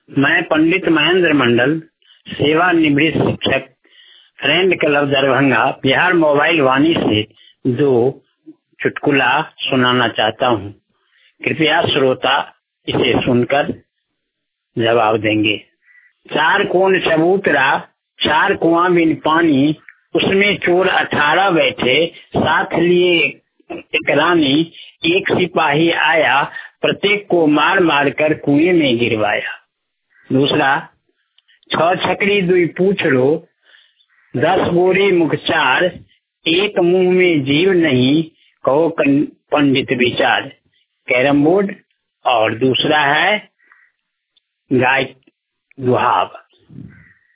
मैं पंडित महेंद्र मंडल, सेवानिवृत्त शिक्षक, friend club Darbhanga, Bihar mobile Vani से 2 चुटकुला सुनाना चाहता हूँ। कृपया श्रोता इसे सुनकर जवाब देंगे। 4 कोन चबूतरा, 4 कुआं बिन पानी, उसमें चोर 18 बैठे, साथ लिए एक रानी, एक सिपाही आया, प्रत्येक को मार मार कर कुएं में गिरवाया। दूसरा, 6 छकड़ी 2 पूछड़ो, 10 गोरे मुख 4, एक मुंह में जीव नहीं, कहो पंडित विचार। Carrom board. और दूसरा है गाय दुहाब।